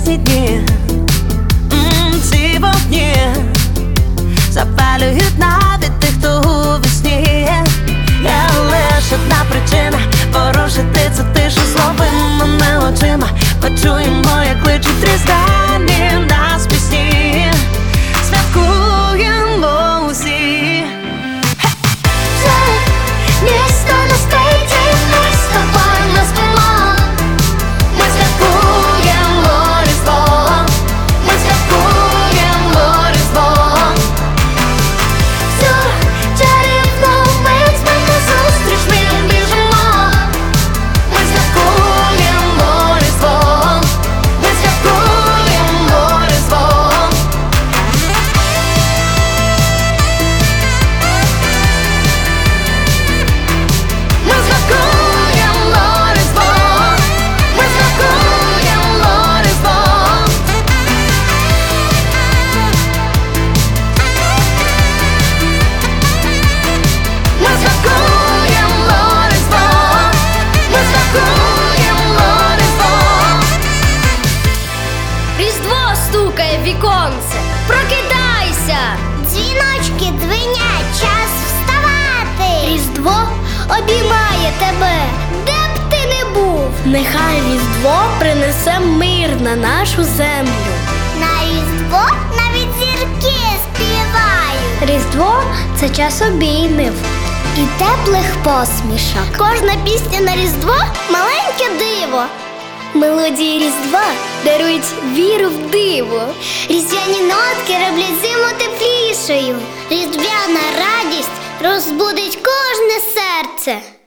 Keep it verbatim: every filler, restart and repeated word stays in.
літні дні, М, ці вогні запалюють навіть тих, хто у весні. Є лише одна причина порушити цю тишу, злови мене очима, почуємо, як кличуть різдвяні нас пісні. Святкуємо усі. Місто не спить, і ми з тобою не спимо. Ми святкуємо Різдво, ми святкуємо Різдво. Всю чарівну мить ми назустріч ми біжимо. Ми святкуємо Різдво, ми святкуємо Різдво. Ми святкуємо Різдво, ми святкуємо Різдво. Ми святкуємо Різдво, ми святкуємо Різдво. Різдво стукає в віконце, прокидайся! Дзвіночки дзвенять, час вставати. Різдво обіймає тебе, де б ти не був. Нехай Різдво принесе мир на нашу землю. На Різдво навіть зірки співають. Різдво – це час обіймів І теплих посмішок. Кожна пісня на Різдво – маленьке диво. Мелодії Різдва дарують віру в диво. Різдвяні нотки роблять зиму теплішою. Різдвяна радість розбудить кожне серце.